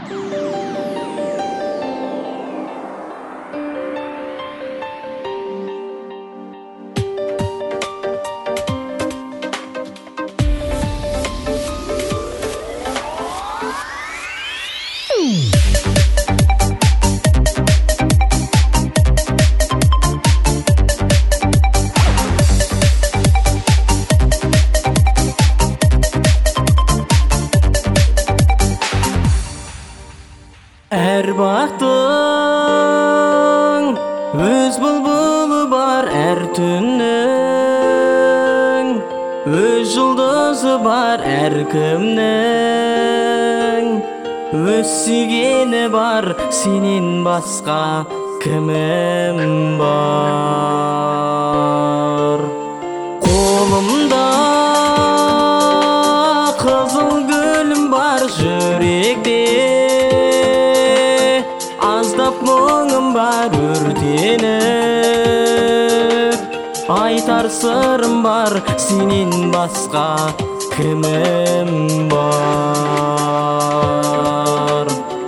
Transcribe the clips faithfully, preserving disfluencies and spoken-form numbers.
Әр бақтың өз бұлбұлы бар, әр түннің өз жұлдызы бар, әр кімнің өз сүйгені бар, сенен басқа кімім бар. Қолымда қызыл гүлім бар, жүректе аздап мұңым бар, өртеніп айтар сырым бар, сенен басқа кімім бар.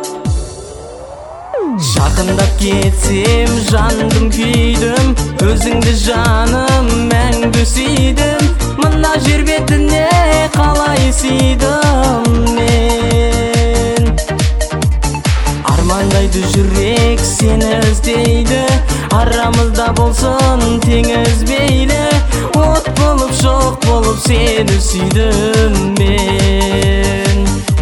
Жақындап кетсем жандым күйдім, өзіңді жаным мәңгі сүйдім, мына жер бетіне қалай сүйдім мен. Армандайды жүрек сені іздейді, арамызда болсын теңіз бейлі, от болып жоқ болып сені сүйдім мен.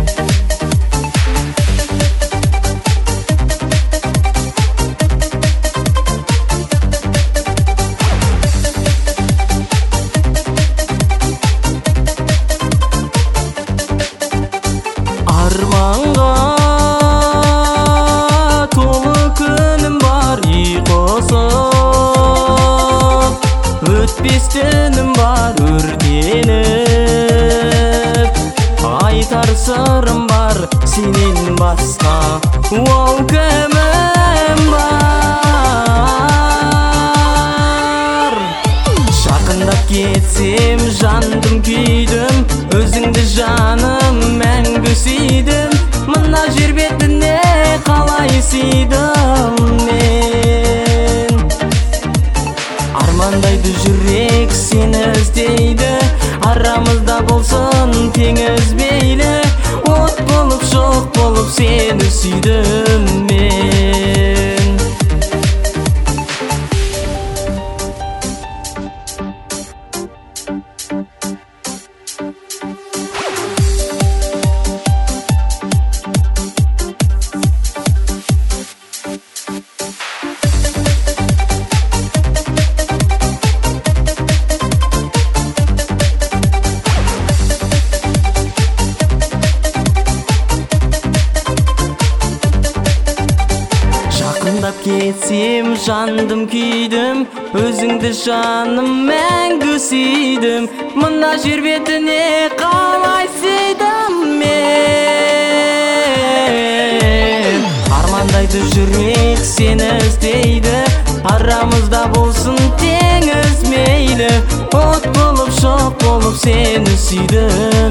Арманға толы күнім бар, ұйқысыз өтпес түнім бар, өртеніп айтар сырым бар, сенен басқа ол кімім бар. Жақындап кетсем жандым күйдім, өзіңді жаным мәңгі сүйдім, мына жер бетіне қалай сүйдім мен. Армандайды жүрек сені іздейді, арамызда болсын теңіз бейлі, от болып жоқ болып сені сүйдім мен. Жақындап кетсем жандым күйдім, өзіңді жаным мәңгі сүйдім, мына жер бетіне қалай сүйдім мен. Армандайды жүрек сені іздейді, арамызда болсын теңіз мейлі, от болып жоқ болып сені сүйдім